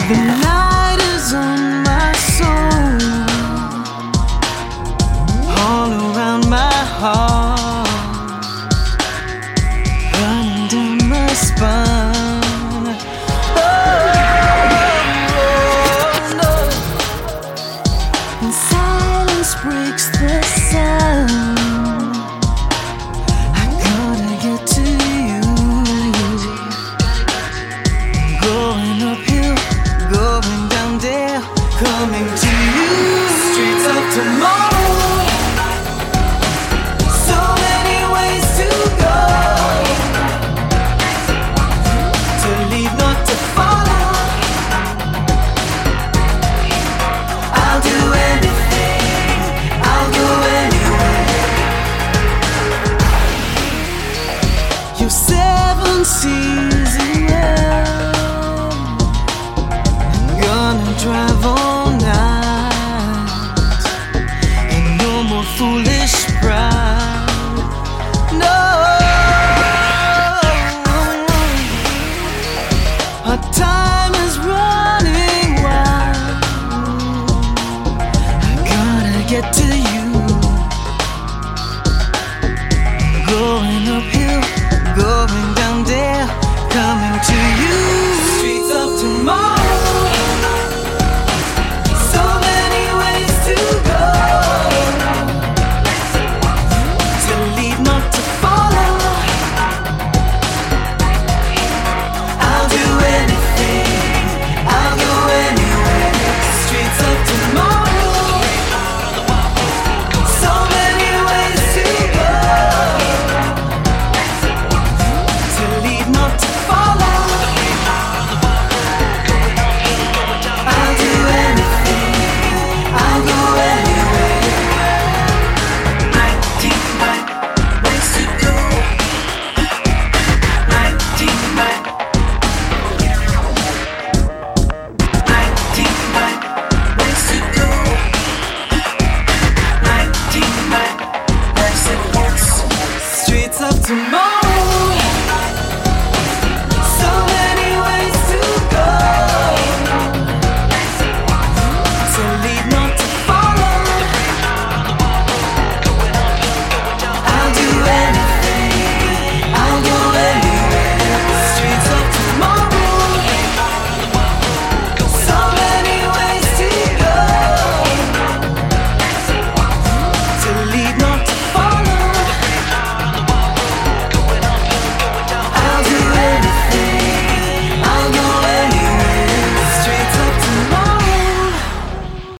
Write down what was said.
The night is on my soul, all around my heart, running down my spine. Oh, no. And silence breaks the sound. I gotta get to you. Going uphill, going down there, coming to you. Streets of tomorrow, so many ways to go, to leave, not to follow. I'll do anything, I'll go anywhere. You're 7 seas away. I'm gonna drive all night, and no more foolish pride. No, our time is running wild. I gotta get to you. Going uphill, going down there, coming to you. Streets of tomorrow, so many ways to go, to lead, not to follow. I'll do anything, I'll go anywhere. Streets of tomorrow, so many ways to go, to lead, not to follow. I'll do anything, I'll go anywhere. 99 ways to go. 99 ways to go. 99 lives it works. Streets of tomorrow.